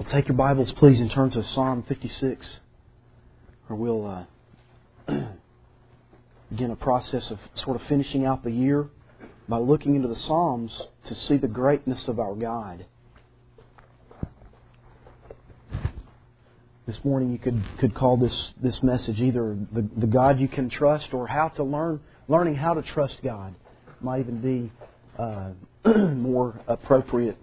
Well, take your Bibles, please, and turn to Psalm 56, where we'll begin a process of sort of finishing out the year by looking into the Psalms to see the greatness of our God. This morning you could call this message either the God you can trust or how to learning how to trust God. Might even be more appropriate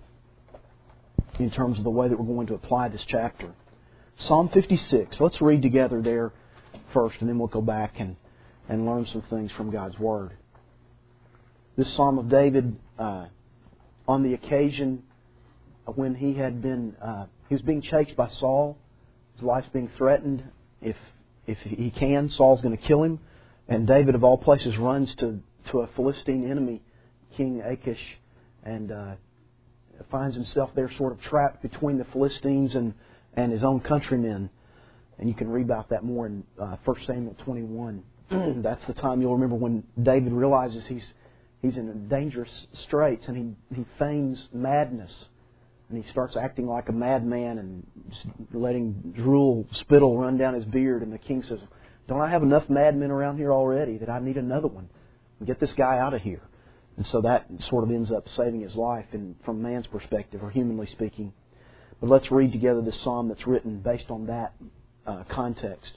in terms of the way that we're going to apply this chapter. Psalm 56. Let's read together there first, and then we'll go back and learn some things from God's Word. This Psalm of David, on the occasion when he was being chased by Saul, his life's being threatened. If he can, Saul's going to kill him. And David, of all places, runs to a Philistine enemy, King Achish, and finds himself there sort of trapped between the Philistines and his own countrymen. And you can read about that more in 1 Samuel 21. That's the time you'll remember when David realizes he's in dangerous straits, and he feigns madness. And he starts acting like a madman and just letting spittle run down his beard. And the king says, "Don't I have enough madmen around here already that I need another one? Get this guy out of here." And so that sort of ends up saving his life from man's perspective, or humanly speaking. But let's read together this psalm that's written based on that context.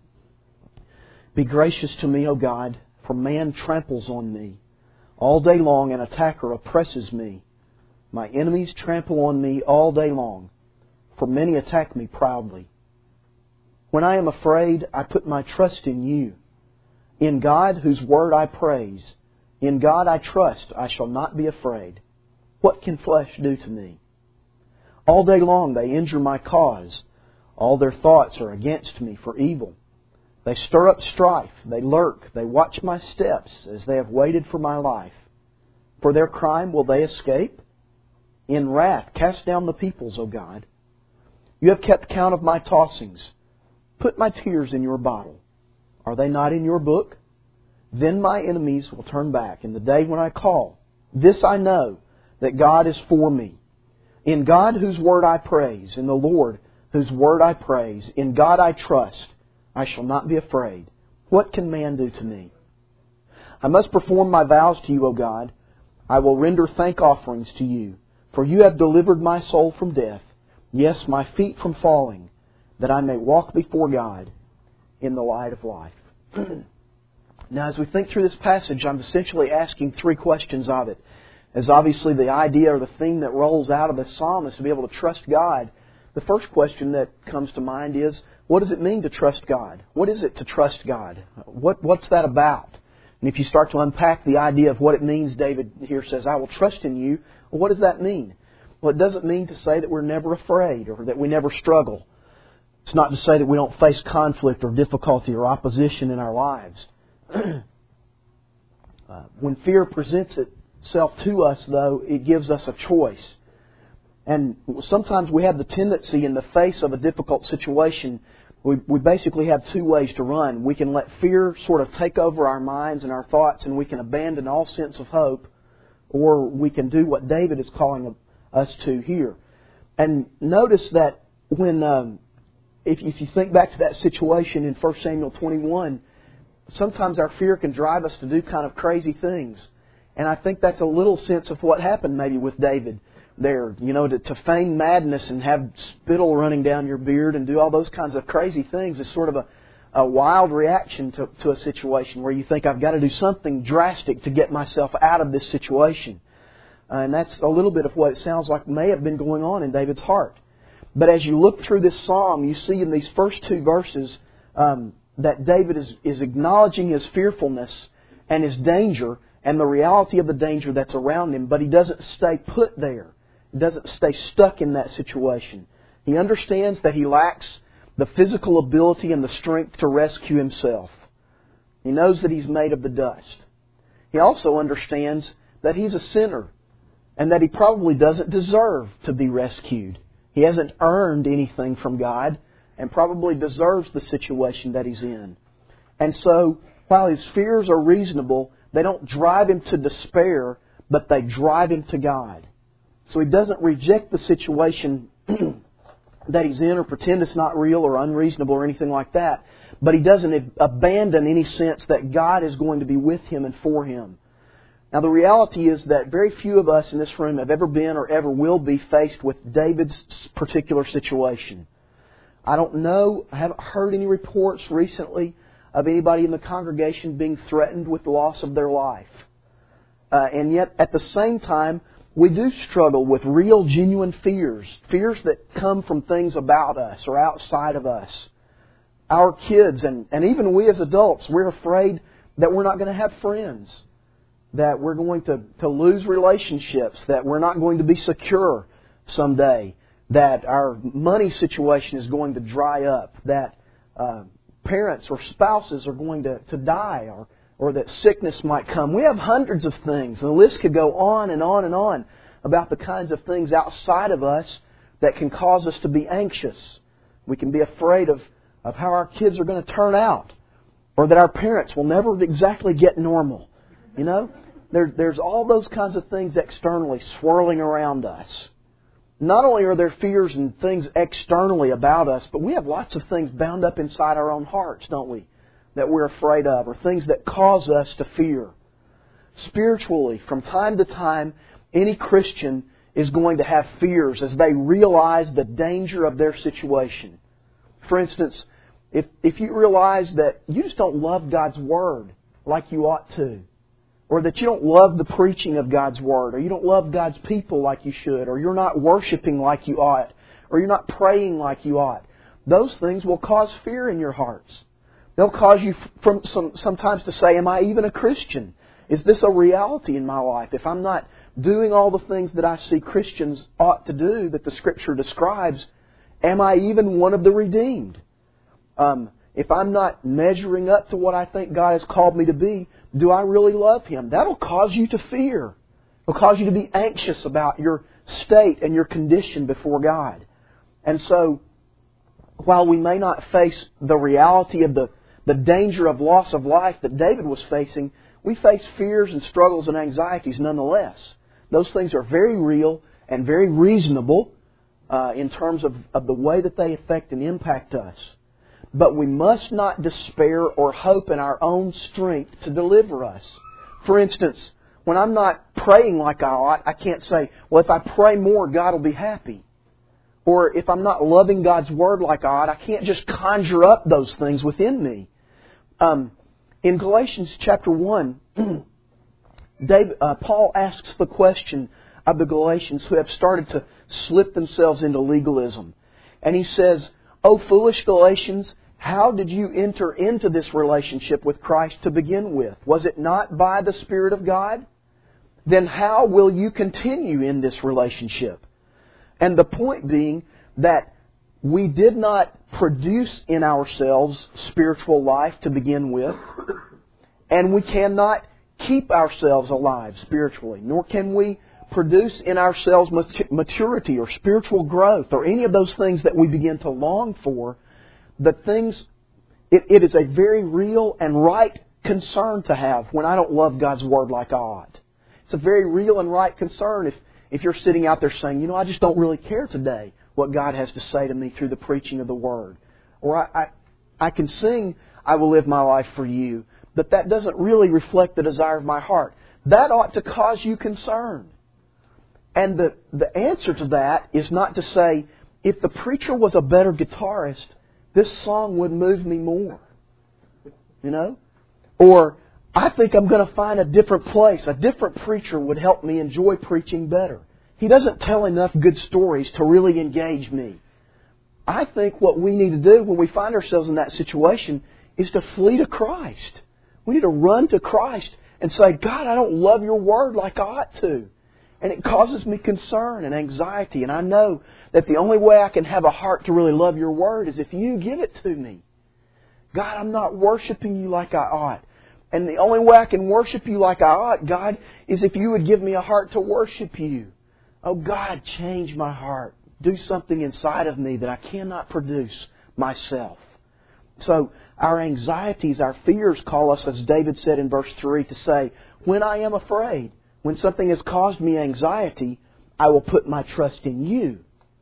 Be gracious to me, O God, for man tramples on me. All day long an attacker oppresses me. My enemies trample on me all day long, for many attack me proudly. When I am afraid, I put my trust in you. In God, whose word I praise. In God I trust, I shall not be afraid. What can flesh do to me? All day long they injure my cause. All their thoughts are against me for evil. They stir up strife, they lurk, they watch my steps as they have waited for my life. For their crime will they escape? In wrath cast down the peoples, O God. You have kept count of my tossings. Put my tears in your bottle. Are they not in your book? Then my enemies will turn back in the day when I call. This I know, that God is for me. In God whose word I praise, in the Lord whose word I praise, in God I trust, I shall not be afraid. What can man do to me? I must perform my vows to you, O God. I will render thank offerings to you. For you have delivered my soul from death, yes, my feet from falling, that I may walk before God in the light of life. Now, as we think through this passage, I'm essentially asking three questions of it. As obviously the idea or the theme that rolls out of this psalm is to be able to trust God. The first question that comes to mind is, what does it mean to trust God? What is it to trust God? What's that about? And if you start to unpack the idea of what it means, David here says, I will trust in you. Well, what does that mean? Well, it doesn't mean to say that we're never afraid or that we never struggle. It's not to say that we don't face conflict or difficulty or opposition in our lives. When fear presents itself to us, though, it gives us a choice. And sometimes we have the tendency in the face of a difficult situation, we basically have two ways to run. We can let fear sort of take over our minds and our thoughts, and we can abandon all sense of hope, or we can do what David is calling us to here. And notice that when, if you think back to that situation in 1 Samuel 21, sometimes our fear can drive us to do kind of crazy things. And I think that's a little sense of what happened maybe with David there. You know, to feign madness and have spittle running down your beard and do all those kinds of crazy things is sort of a wild reaction to a situation where you think, I've got to do something drastic to get myself out of this situation. And that's a little bit of what it sounds like may have been going on in David's heart. But as you look through this psalm, you see in these first two verses that David is acknowledging his fearfulness and his danger and the reality of the danger that's around him, but he doesn't stay put there. He doesn't stay stuck in that situation. He understands that he lacks the physical ability and the strength to rescue himself. He knows that he's made of the dust. He also understands that he's a sinner and that he probably doesn't deserve to be rescued. He hasn't earned anything from God and probably deserves the situation that he's in. And so, while his fears are reasonable, they don't drive him to despair, but they drive him to God. So he doesn't reject the situation that he's in or pretend it's not real or unreasonable or anything like that. But he doesn't abandon any sense that God is going to be with him and for him. Now the reality is that very few of us in this room have ever been or ever will be faced with David's particular situation. I don't know, I haven't heard any reports recently of anybody in the congregation being threatened with the loss of their life. And yet at the same time, we do struggle with real, genuine fears. Fears that come from things about us or outside of us. Our kids and even we as adults, we're afraid that we're not going to have friends. That we're going to lose relationships. That we're not going to be secure someday. That our money situation is going to dry up. That parents or spouses are going to die. Or that sickness might come. We have hundreds of things. And the list could go on and on and on about the kinds of things outside of us that can cause us to be anxious. We can be afraid of how our kids are going to turn out. Or that our parents will never exactly get normal. You know? There's all those kinds of things externally swirling around us. Not only are there fears and things externally about us, but we have lots of things bound up inside our own hearts, don't we? That we're afraid of, or things that cause us to fear. Spiritually, from time to time, any Christian is going to have fears as they realize the danger of their situation. For instance, if you realize that you just don't love God's Word like you ought to, or that you don't love the preaching of God's Word, or you don't love God's people like you should, or you're not worshiping like you ought, or you're not praying like you ought, those things will cause fear in your hearts. They'll cause you sometimes to say, am I even a Christian? Is this a reality in my life? If I'm not doing all the things that I see Christians ought to do, that the Scripture describes, am I even one of the redeemed? If I'm not measuring up to what I think God has called me to be, do I really love Him? That'll cause you to fear. It'll cause you to be anxious about your state and your condition before God. And so, while we may not face the reality of the danger of loss of life that David was facing, we face fears and struggles and anxieties nonetheless. Those things are very real and very reasonable in terms of the way that they affect and impact us. But we must not despair or hope in our own strength to deliver us. For instance, when I'm not praying like I ought, I can't say, well, if I pray more, God will be happy. Or if I'm not loving God's Word like I ought, I can't just conjure up those things within me. In Galatians chapter 1, Paul asks the question of the Galatians who have started to slip themselves into legalism. And he says, "O foolish Galatians, how did you enter into this relationship with Christ to begin with? Was it not by the Spirit of God? Then how will you continue in this relationship?" And the point being that we did not produce in ourselves spiritual life to begin with, and we cannot keep ourselves alive spiritually, nor can we produce in ourselves maturity or spiritual growth or any of those things that we begin to long for. It is a very real and right concern to have when I don't love God's Word like I ought. It's a very real and right concern if you're sitting out there saying, I just don't really care today what God has to say to me through the preaching of the Word. Or I can sing, "I will live my life for you," but that doesn't really reflect the desire of my heart. That ought to cause you concern. And the answer to that is not to say, if the preacher was a better guitarist, this song would move me more. Or, I think I'm going to find a different place. A different preacher would help me enjoy preaching better. He doesn't tell enough good stories to really engage me. I think what we need to do when we find ourselves in that situation is to flee to Christ. We need to run to Christ and say, "God, I don't love your Word like I ought to." And it causes me concern and anxiety. And I know that the only way I can have a heart to really love your Word is if you give it to me. God, I'm not worshiping you like I ought. And the only way I can worship you like I ought, God, is if you would give me a heart to worship you. Oh God, change my heart. Do something inside of me that I cannot produce myself. So our anxieties, our fears call us, as David said in verse 3, to say, when I am afraid, when something has caused me anxiety, I will put my trust in you.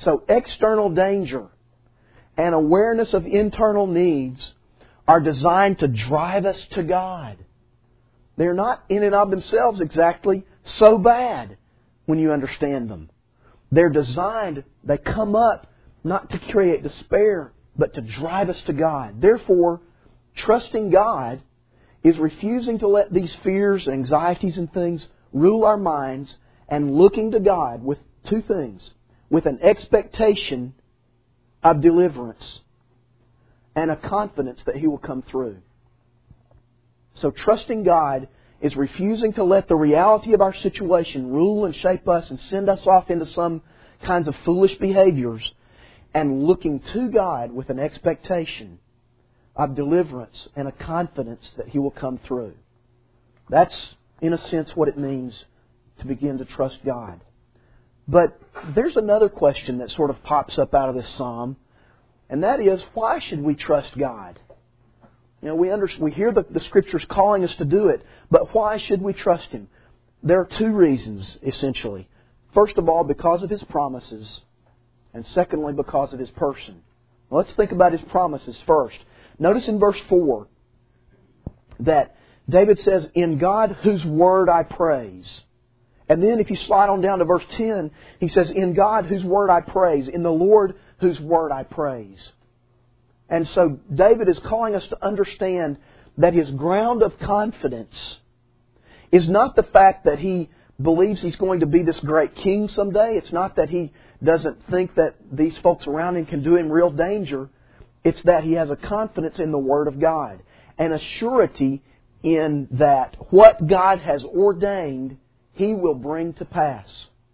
So external danger and awareness of internal needs are designed to drive us to God. They're not in and of themselves exactly so bad when you understand them. They're designed, they come up not to create despair, but to drive us to God. Therefore, trusting God is refusing to let these fears, anxieties, and things rule our minds, and looking to God with two things: with an expectation of deliverance and a confidence that He will come through. So trusting God is refusing to let the reality of our situation rule and shape us and send us off into some kinds of foolish behaviors, and looking to God with an expectation of deliverance and a confidence that He will come through. That's, in a sense, what it means to begin to trust God. But there's another question that sort of pops up out of this psalm, and that is, why should we trust God? You know, we hear the Scriptures calling us to do it, but why should we trust Him? There are two reasons, essentially. First of all, because of His promises, and secondly, because of His person. Well, let's think about His promises first. Notice in verse 4 that David says, "In God whose word I praise." And then if you slide on down to verse 10, he says, "In God whose word I praise, in the Lord whose word I praise." And so David is calling us to understand that his ground of confidence is not the fact that he believes he's going to be this great king someday. It's not that he doesn't think that these folks around him can do him real danger. It's that he has a confidence in the Word of God and a surety in that what God has ordained, He will bring to pass.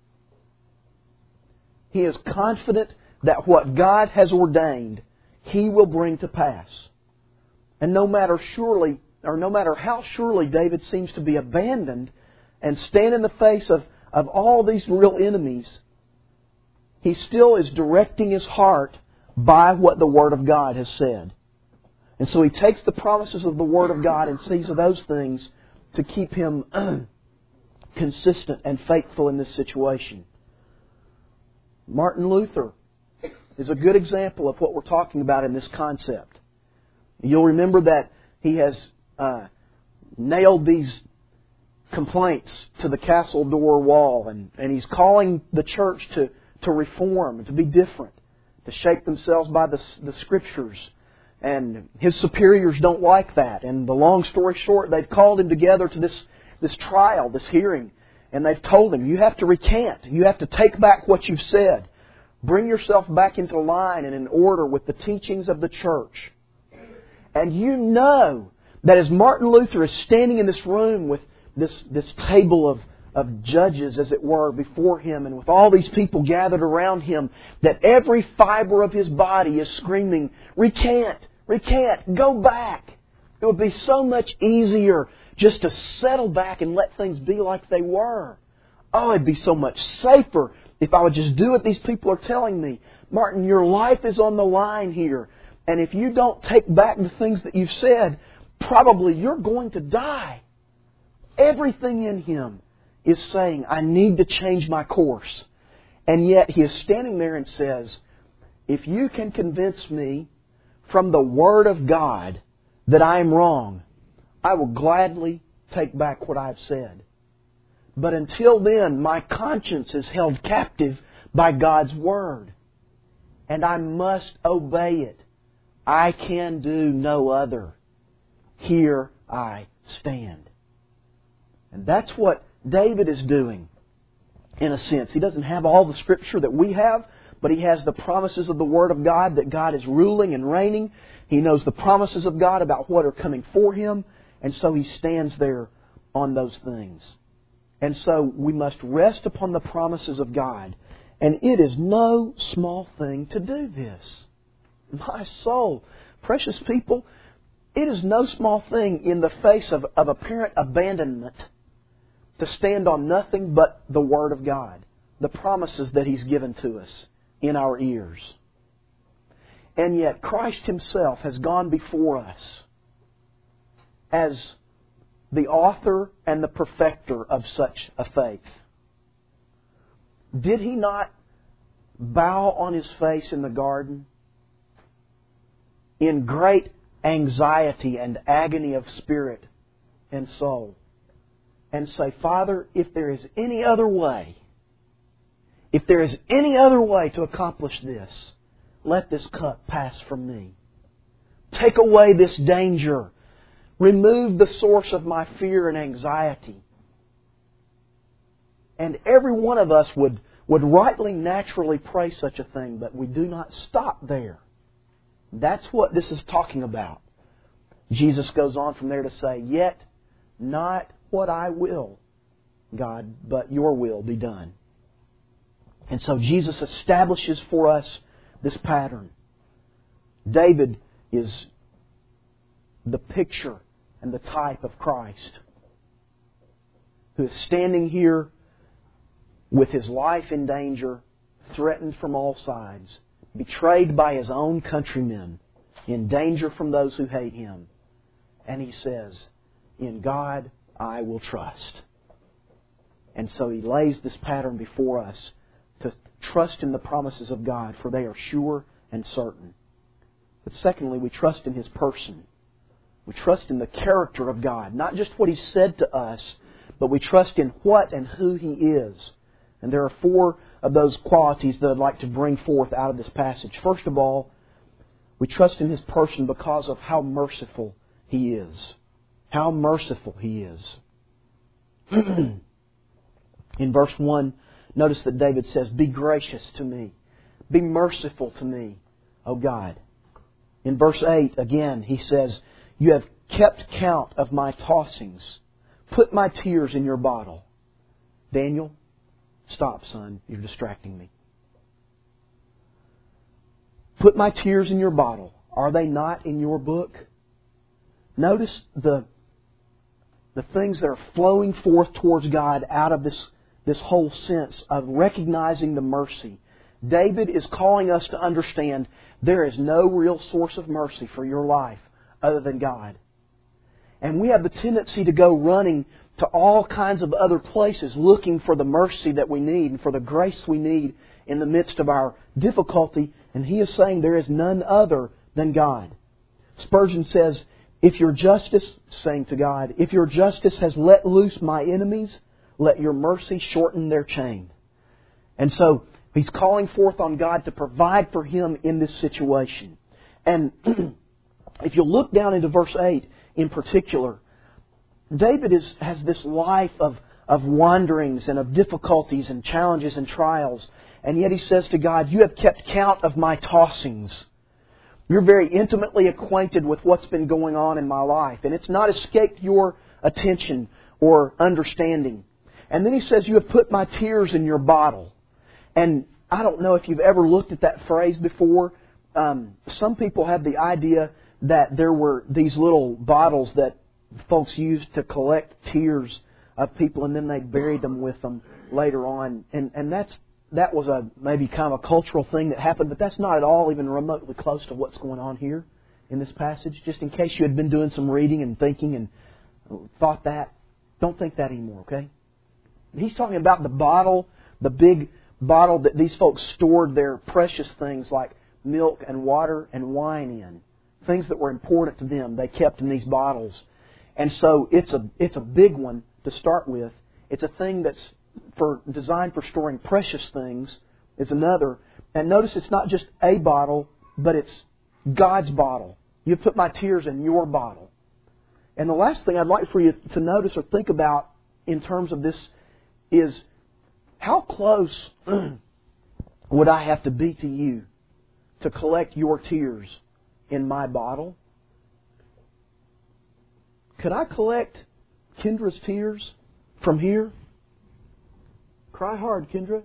He is confident that what God has ordained, He will bring to pass. And no matter how surely David seems to be abandoned and stand in the face of all these real enemies, he still is directing his heart by what the Word of God has said. And so he takes the promises of the Word of God and sees those things to keep him consistent and faithful in this situation. Martin Luther is a good example of what we're talking about in this concept. You'll remember that he has nailed these complaints to the castle door wall, and he's calling the church to reform, to be different, to shape themselves by the Scriptures. And his superiors don't like that. And the long story short, they've called him together to this trial, this hearing. And they've told him, you have to recant. You have to take back what you've said. Bring yourself back into line and in order with the teachings of the church. And you know that as Martin Luther is standing in this room with this table of judges, as it were, before him, and with all these people gathered around him, that every fiber of his body is screaming, recant, recant, go back. It would be so much easier just to settle back and let things be like they were. Oh, it'd be so much safer if I would just do what these people are telling me. Martin, your life is on the line here. And if you don't take back the things that you've said, probably you're going to die. Everything in him is saying, I need to change my course. And yet he is standing there and says, if you can convince me from the Word of God that I am wrong, I will gladly take back what I've said. But until then, my conscience is held captive by God's Word. And I must obey it. I can do no other. Here I stand. And that's what David is doing, in a sense. He doesn't have all the Scripture that we have, but he has the promises of the Word of God that God is ruling and reigning. He knows the promises of God about what are coming for him, and so he stands there on those things. And so we must rest upon the promises of God. And it is no small thing to do this. My soul, precious people, it is no small thing in the face of apparent abandonment to stand on nothing but the Word of God, the promises that He's given to us in our ears. And yet Christ Himself has gone before us as the author and the perfecter of such a faith. Did He not bow on His face in the garden in great anxiety and agony of spirit and soul and say, Father, if there is any other way, to accomplish this, let this cup pass from me. Take away this danger. Remove the source of my fear and anxiety. And every one of us would rightly, naturally pray such a thing, but we do not stop there. That's what this is talking about. Jesus goes on from there to say, yet not what I will, God, but Your will be done. And so Jesus establishes for us this pattern. David is the picture and the type of Christ, who is standing here with his life in danger, threatened from all sides, betrayed by his own countrymen, in danger from those who hate him. And he says, in God I will trust. And so he lays this pattern before us to trust in the promises of God, for they are sure and certain. But secondly, we trust in His person. We trust in the character of God, not just what He said to us, but we trust in what and who He is. And there are 4 of those qualities that I'd like to bring forth out of this passage. First of all, we trust in His person because of how merciful He is. How merciful He is. In verse 1, notice that David says, be gracious to me. Be merciful to me, O God. In verse 8, again, he says, you have kept count of my tossings. Put my tears in your bottle. Daniel, stop, son. You're distracting me. Put my tears in your bottle. Are they not in your book? Notice the things that are flowing forth towards God out of this whole sense of recognizing the mercy. David is calling us to understand there is no real source of mercy for your life other than God. And we have the tendency to go running to all kinds of other places looking for the mercy that we need and for the grace we need in the midst of our difficulty. And he is saying there is none other than God. Spurgeon says, if your justice, saying to God, if your justice has let loose my enemies, let your mercy shorten their chain. And so he's calling forth on God to provide for him in this situation. And if you look down into verse 8 in particular, David has this life of wanderings and of difficulties and challenges and trials. And yet he says to God, you have kept count of my tossings. You're very intimately acquainted with what's been going on in my life. And it's not escaped your attention or understanding. And then he says, you have put my tears in your bottle. And I don't know if you've ever looked at that phrase before. Some people have the idea that there were these little bottles that folks used to collect tears of people, and then they buried them with them later on. And that was maybe kind of a cultural thing that happened, but that's not at all even remotely close to what's going on here in this passage. Just in case you had been doing some reading and thinking and thought that, don't think that anymore, okay? He's talking about the bottle, the big bottle that these folks stored their precious things like milk and water and wine in. Things that were important to them, they kept in these bottles. And so it's a big one to start with. It's a thing that's designed for storing precious things is another. And notice it's not just a bottle, but it's God's bottle. You put my tears in your bottle. And the last thing I'd like for you to notice or think about in terms of this is how close would I have to be to you to collect your tears in my bottle? Could I collect Kendra's tears from here? Cry hard, Kendra.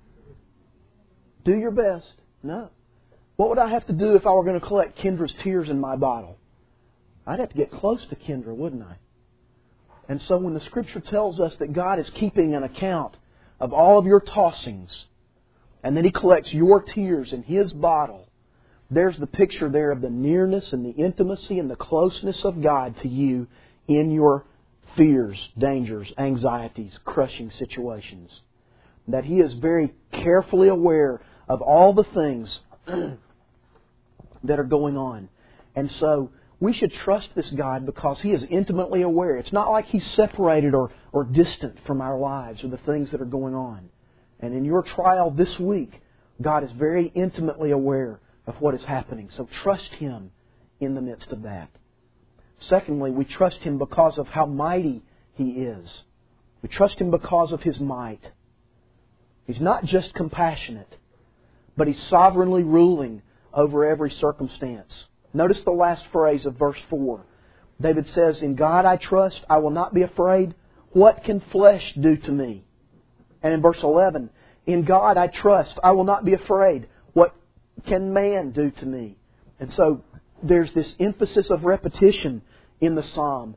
Do your best. No. What would I have to do if I were going to collect Kendra's tears in my bottle? I'd have to get close to Kendra, wouldn't I? And so when the Scripture tells us that God is keeping an account of all of your tossings, and then He collects your tears in His bottle, there's the picture there of the nearness and the intimacy and the closeness of God to you in your fears, dangers, anxieties, crushing situations. That He is very carefully aware of all the things that are going on. And so we should trust this God because He is intimately aware. It's not like He's separated or distant from our lives or the things that are going on. And in your trial this week, God is very intimately aware of what is happening. So trust Him in the midst of that. Secondly, we trust Him because of how mighty He is. We trust Him because of His might. He's not just compassionate, but He's sovereignly ruling over every circumstance. Notice the last phrase of verse 4. David says, "In God I trust, I will not be afraid. What can flesh do to me?" And in verse 11, "In God I trust, I will not be afraid. What can man do to me?" And so there's this emphasis of repetition in the psalm,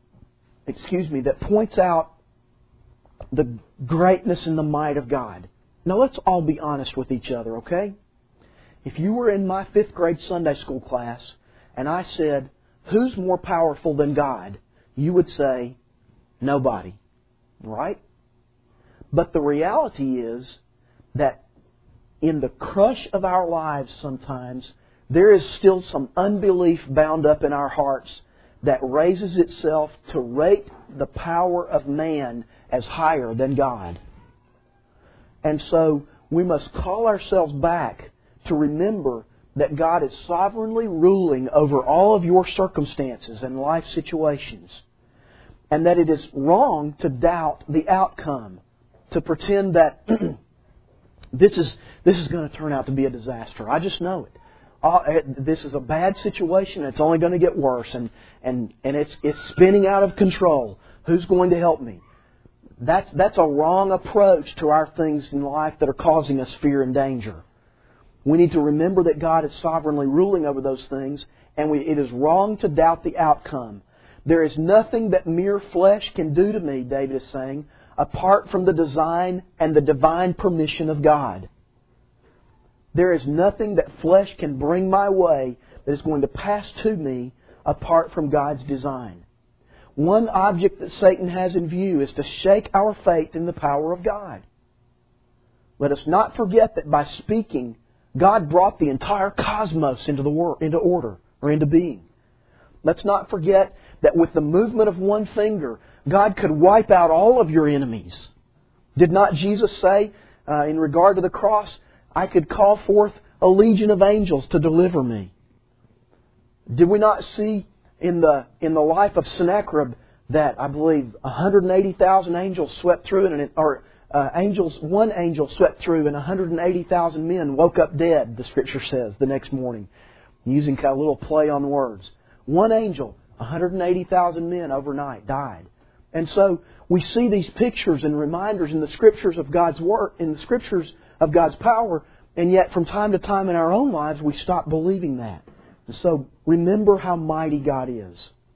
that points out the greatness and the might of God. Now let's all be honest with each other, okay? If you were in my 5th grade Sunday school class and I said, "Who's more powerful than God?" you would say, "Nobody." Right? But the reality is that in the crush of our lives sometimes, there is still some unbelief bound up in our hearts that raises itself to rate the power of man as higher than God. And so we must call ourselves back to remember that God is sovereignly ruling over all of your circumstances and life situations. And that it is wrong to doubt the outcome, to pretend that this is going to turn out to be a disaster. I just know it. This is a bad situation. It's only going to get worse, and it's spinning out of control. Who's going to help me? That's a wrong approach to our things in life that are causing us fear and danger. We need to remember that God is sovereignly ruling over those things, and it is wrong to doubt the outcome. There is nothing that mere flesh can do to me, David is saying, apart from the design and the divine permission of God. There is nothing that flesh can bring my way that is going to pass to me apart from God's design. One object that Satan has in view is to shake our faith in the power of God. Let us not forget that by speaking, God brought the entire cosmos into order or into being. Let's not forget that with the movement of one finger, God could wipe out all of your enemies. Did not Jesus say, in regard to the cross, "I could call forth a legion of angels to deliver me"? Did we not see in the life of Sennacherib that I believe 180,000 angels swept through, one angel swept through, and 180,000 men woke up dead, the Scripture says, the next morning, using kind of a little play on words. One angel, 180,000 men overnight died. And so we see these pictures and reminders in the Scriptures of God's work, in the Scriptures of God's power, and yet from time to time in our own lives we stop believing that. And so remember how mighty God is.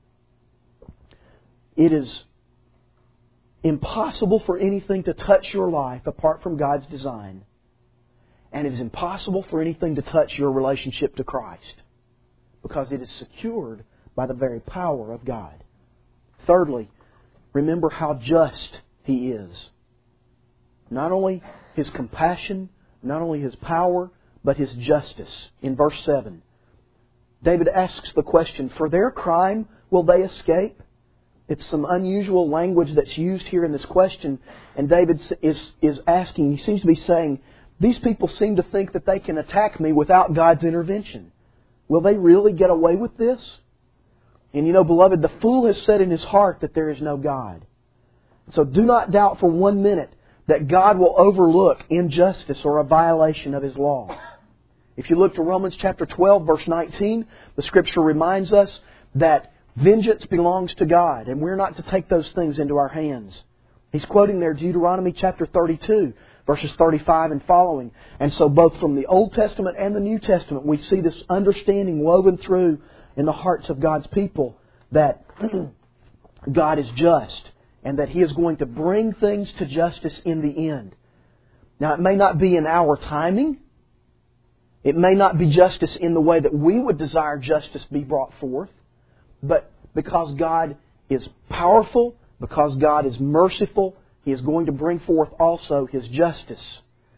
It is impossible for anything to touch your life apart from God's design. And it is impossible for anything to touch your relationship to Christ, because it is secured by the very power of God. Thirdly, remember how just He is. Not only His compassion, not only His power, but His justice. In verse 7, David asks the question, "For their crime will they escape?" It's some unusual language that's used here in this question. And David is asking, he seems to be saying, these people seem to think that they can attack me without God's intervention. Will they really get away with this? And you know, beloved, the fool has said in his heart that there is no God. So do not doubt for 1 minute that God will overlook injustice or a violation of His law. If you look to Romans chapter 12, verse 19, the Scripture reminds us that vengeance belongs to God, and we're not to take those things into our hands. He's quoting there Deuteronomy chapter 32, verses 35 and following. And so both from the Old Testament and the New Testament, we see this understanding woven through in the hearts of God's people that God is just and that He is going to bring things to justice in the end. Now, it may not be in our timing. It may not be justice in the way that we would desire justice be brought forth. But because God is powerful, because God is merciful, He is going to bring forth also His justice.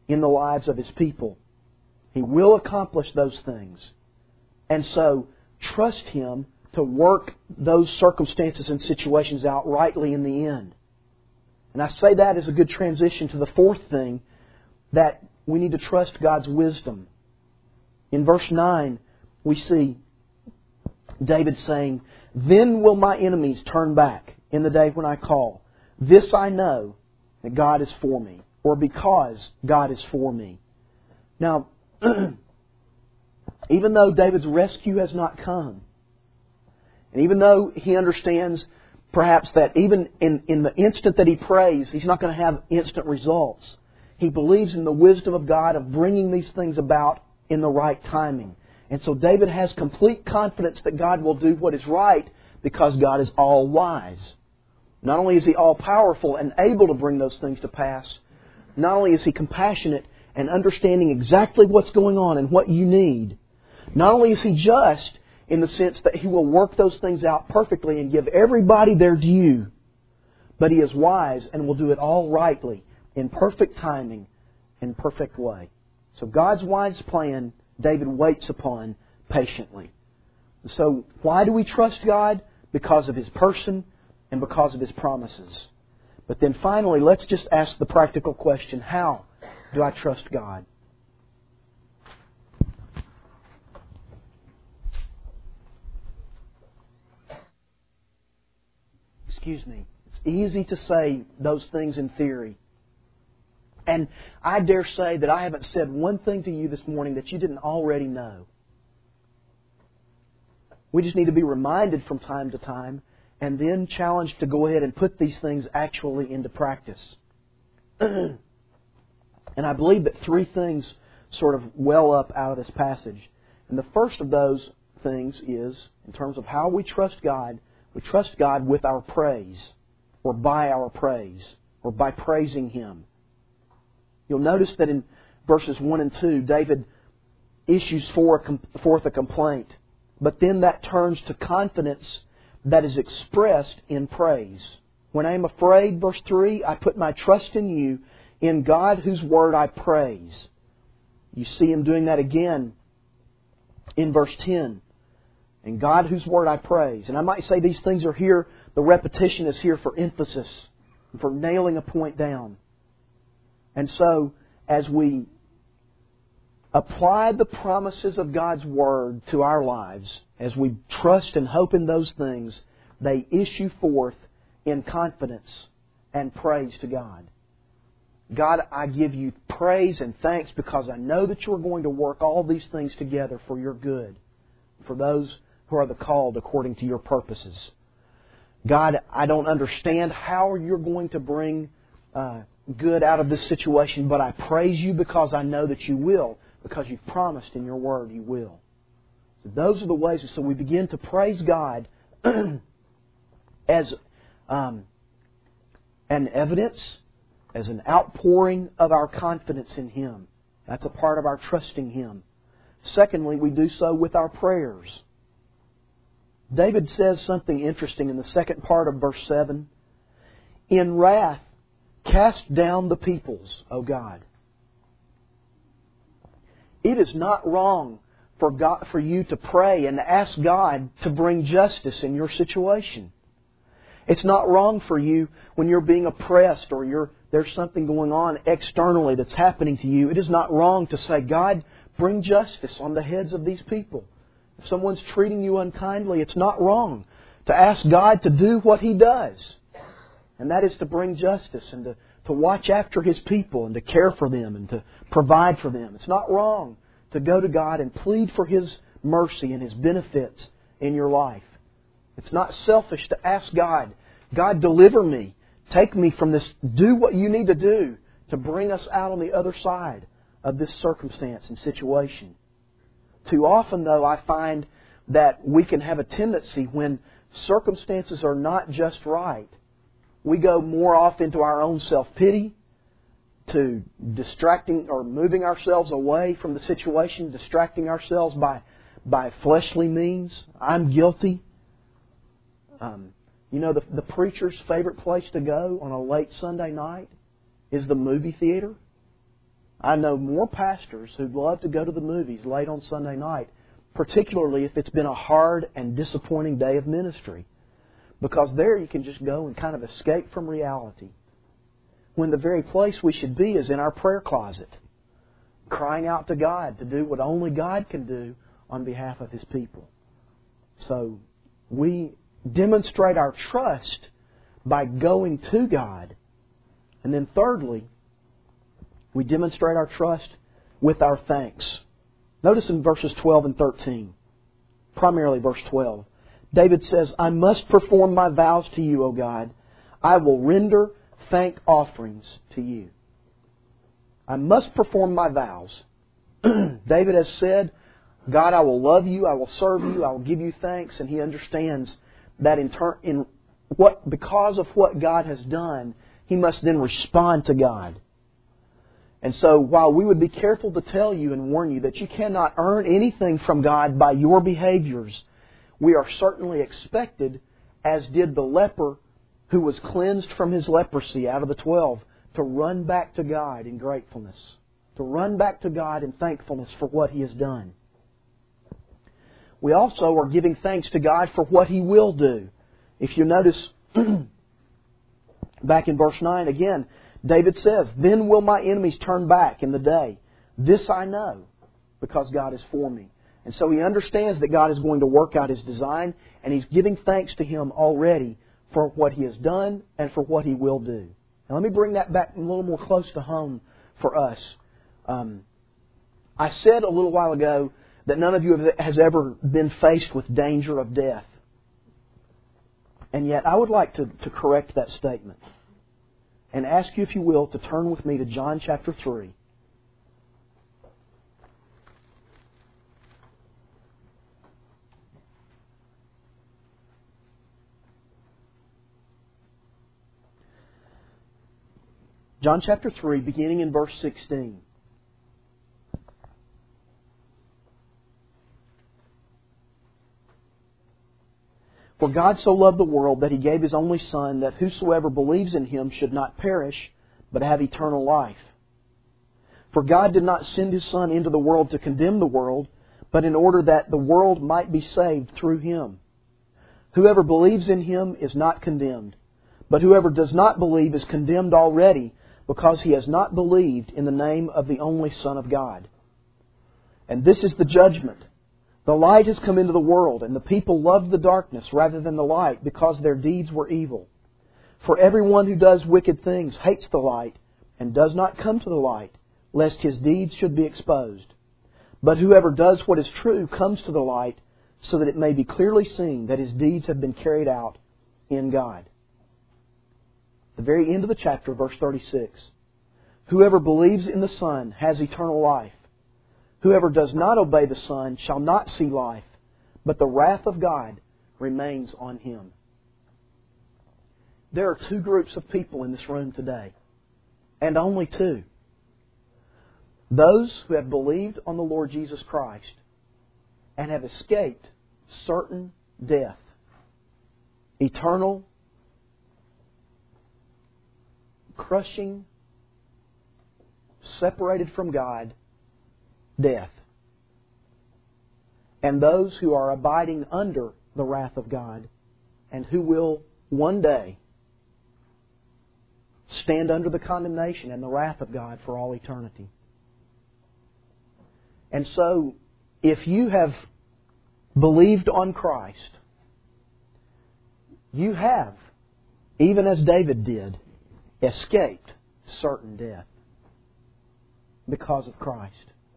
in the lives of His people. He will accomplish those things. And so, trust Him to work those circumstances and situations out rightly in the end. And I say that as a good transition to the fourth thing, that we need to trust God's wisdom. In verse 9, we see David saying, "Then will my enemies turn back in the day when I call. This I know, that God is for me," or because God is for me. Now, even though David's rescue has not come, and even though he understands perhaps that even in the instant that he prays, he's not going to have instant results, he believes in the wisdom of God of bringing these things about in the right timing. And so David has complete confidence that God will do what is right because God is all-wise. Not only is He all-powerful and able to bring those things to pass, not only is He compassionate and understanding exactly what's going on and what you need, not only is He just in the sense that He will work those things out perfectly and give everybody their due, but He is wise and will do it all rightly, in perfect timing, in perfect way. So God's wise plan, David waits upon patiently. So why do we trust God? Because of His person and because of His promises. But then finally, let's just ask the practical question, how do I trust God? Excuse me. It's easy to say those things in theory. And I dare say that I haven't said one thing to you this morning that you didn't already know. We just need to be reminded from time to time and then challenged to go ahead and put these things actually into practice. And I believe that three things sort of well up out of this passage. And the first of those things is, in terms of how we trust God with our praise, or by our praise, or by praising Him. You'll notice that in verses 1 and 2, David issues forth a complaint. But then that turns to confidence that is expressed in praise. When I am afraid, verse 3, I put my trust in You, in God whose Word I praise. You see him doing that again in verse 10. In God whose Word I praise. And I might say these things are here, the repetition is here for emphasis, for nailing a point down. And so, as we apply the promises of God's Word to our lives, as we trust and hope in those things, they issue forth in confidence and praise to God. God, I give You praise and thanks because I know that You are going to work all these things together for Your good, for those who are the called according to Your purposes. God, I don't understand how You're going to bring good out of this situation, but I praise You because I know that You will, because You've promised in Your Word You will. So those are the ways. So we begin to praise God as an evidence, as an outpouring of our confidence in Him. That's a part of our trusting Him. Secondly, we do so with our prayers. David says something interesting in the second part of verse 7. In wrath, cast down the peoples, O God. It is not wrong for you to pray and to ask God to bring justice in your situation. It's not wrong for you when you're being oppressed or there's something going on externally that's happening to you. It is not wrong to say, God, bring justice on the heads of these people. If someone's treating you unkindly, it's not wrong to ask God to do what He does. And that is to bring justice and to watch after His people and to care for them and to provide for them. It's not wrong to go to God and plead for His mercy and His benefits in your life. It's not selfish to ask God, God, deliver me. Take me from this. Do what You need to do to bring us out on the other side of this circumstance and situation. Too often, though, I find that we can have a tendency when circumstances are not just right, we go more off into our own self-pity, to distracting or moving ourselves away from the situation, distracting ourselves by fleshly means. I'm guilty. The preacher's favorite place to go on a late Sunday night is the movie theater. I know more pastors who'd love to go to the movies late on Sunday night, particularly if it's been a hard and disappointing day of ministry. Because there you can just go and kind of escape from reality. When the very place we should be is in our prayer closet, crying out to God to do what only God can do on behalf of His people. So we demonstrate our trust by going to God. And then thirdly, we demonstrate our trust with our thanks. Notice in verses 12 and 13, primarily verse 12, David says, I must perform my vows to you, O God. I will render thank offerings to you. I must perform my vows. David has said, God, I will love you, I will serve you, I will give you thanks, and he understands that because of what God has done, he must then respond to God. And so while we would be careful to tell you and warn you that you cannot earn anything from God by your behaviors, we are certainly expected, as did the leper who was cleansed from his leprosy out of the 12, to run back to God in gratefulness, to run back to God in thankfulness for what He has done. We also are giving thanks to God for what He will do. If you notice, back in verse 9 again, David says, Then will my enemies turn back in the day. This I know, because God is for me. And so he understands that God is going to work out His design, and he's giving thanks to Him already for what He has done and for what He will do. Now let me bring that back a little more close to home for us. I said a little while ago that none of you has ever been faced with danger of death. And yet I would like to correct that statement and ask you, if you will, to turn with me to John chapter 3. John chapter 3, beginning in verse 16. For God so loved the world that He gave His only Son, that whosoever believes in Him should not perish, but have eternal life. For God did not send His Son into the world to condemn the world, but in order that the world might be saved through Him. Whoever believes in Him is not condemned, but whoever does not believe is condemned already, because he has not believed in the name of the only Son of God. And this is the judgment. The light has come into the world, and the people loved the darkness rather than the light, because their deeds were evil. For everyone who does wicked things hates the light, and does not come to the light, lest his deeds should be exposed. But whoever does what is true comes to the light, so that it may be clearly seen that his deeds have been carried out in God. The very end of the chapter, verse 36. Whoever believes in the Son has eternal life. Whoever does not obey the Son shall not see life, but the wrath of God remains on him. There are two groups of people in this room today, and only two. Those who have believed on the Lord Jesus Christ and have escaped certain death, eternal, crushing, separated from God, death. And those who are abiding under the wrath of God and who will one day stand under the condemnation and the wrath of God for all eternity. And so, if you have believed on Christ, you have, even as David did, escaped certain death because of Christ.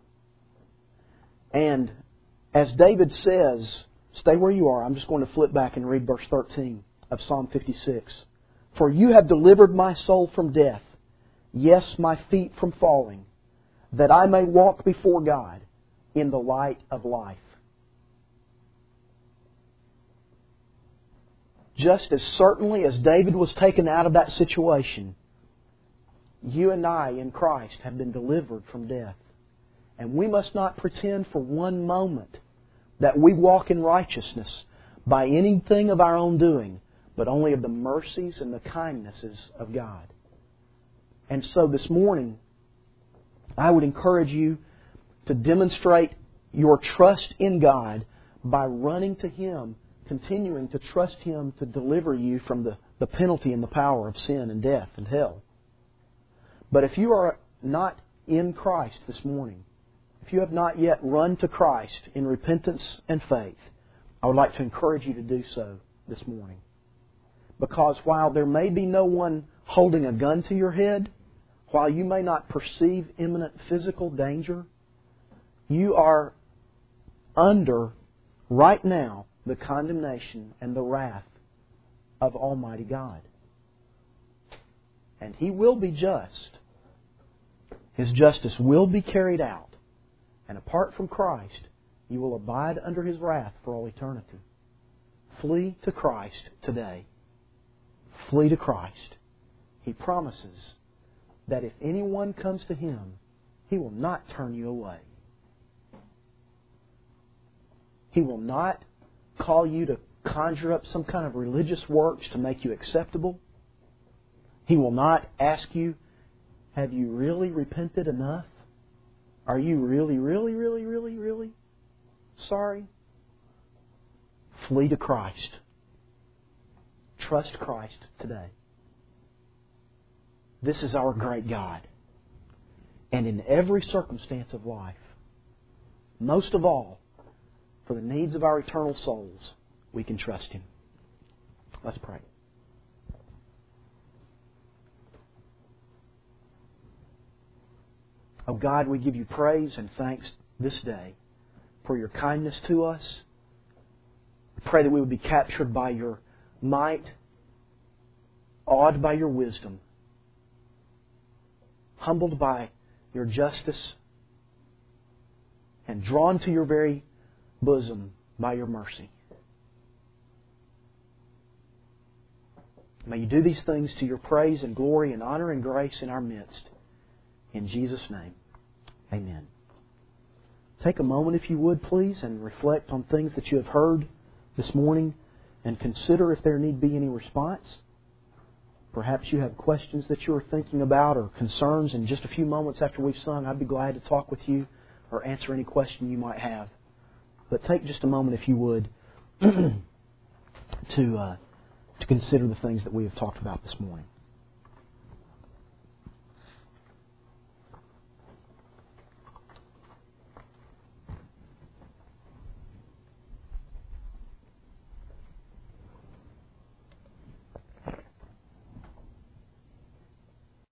And as David says, stay where you are. I'm just going to flip back and read verse 13 of Psalm 56. For you have delivered my soul from death, yes, my feet from falling, that I may walk before God in the light of life. Just as certainly as David was taken out of that situation, you and I in Christ have been delivered from death. And we must not pretend for one moment that we walk in righteousness by anything of our own doing, but only of the mercies and the kindnesses of God. And so this morning, I would encourage you to demonstrate your trust in God by running to Him, continuing to trust Him to deliver you from the penalty and the power of sin and death and hell. But if you are not in Christ this morning, if you have not yet run to Christ in repentance and faith, I would like to encourage you to do so this morning. Because while there may be no one holding a gun to your head, while you may not perceive imminent physical danger, you are under, right now, the condemnation and the wrath of Almighty God. And He will be just. His justice will be carried out. And apart from Christ, you will abide under His wrath for all eternity. Flee to Christ today. Flee to Christ. He promises that if anyone comes to Him, He will not turn you away. He will not call you to conjure up some kind of religious works to make you acceptable. He will not ask you, have you really repented enough? Are you really, really, really, really, really sorry? Flee to Christ. Trust Christ today. This is our great God. And in every circumstance of life, most of all, for the needs of our eternal souls, we can trust Him. Let's pray. Oh God, we give You praise and thanks this day for Your kindness to us. We pray that we would be captured by Your might, awed by Your wisdom, humbled by Your justice, and drawn to Your very bosom by Your mercy. May You do these things to Your praise and glory and honor and grace in our midst. In Jesus' name, amen. Take a moment, if you would, please, and reflect on things that you have heard this morning and consider if there need be any response. Perhaps you have questions that you are thinking about or concerns. In just a few moments after we've sung, I'd be glad to talk with you or answer any question you might have. But take just a moment, if you would, to consider the things that we have talked about this morning.